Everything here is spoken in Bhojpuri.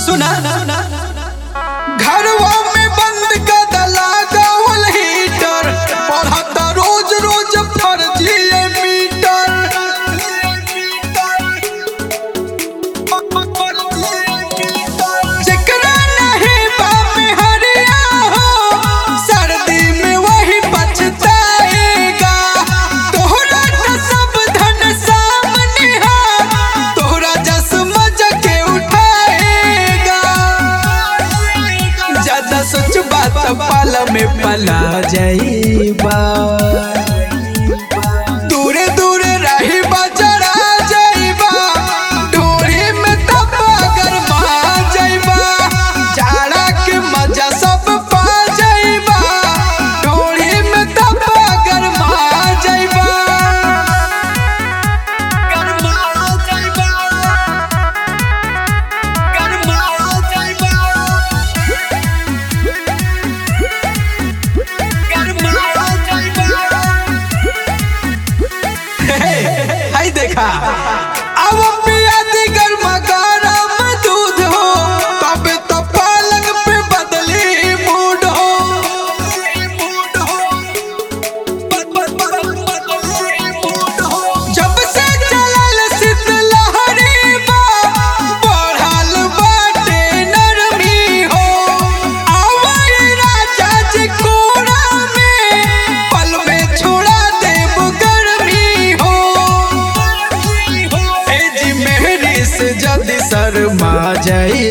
सुना घरवा में बंद कर लगावल हीटर बढ़ता रोज रोज फर्जी मीटर। जेकरा नहीं बा में हरिया हो सर्दी में वही पछताएगा। तोहरा तो सब धन सामने है तोहरा जस मजा के उठाएगा। ज्यादा सोच बात पाल में पला जाइबा। दूरे दूरे रही बजरा जाइबा ढोरी में तपा गरमा जाइबा। जाड़ा के मजा सब पा जाइबा ढोरी में तपा गरमा जाइबा। गरमा जाइबा गरमा जाइबा हाय देखा अब पिया दी गर्मा गरम दूध हो तबे तो पलंग पे बदली मूड हो। जब से चलल शीतलहरी बा बढ़ल बाटे नरमी हो। आवई राजा जी कोरा में पल में छोड़ा देब गर्मी हो। ए जी मेहरी से जल्दी शर्मा जाई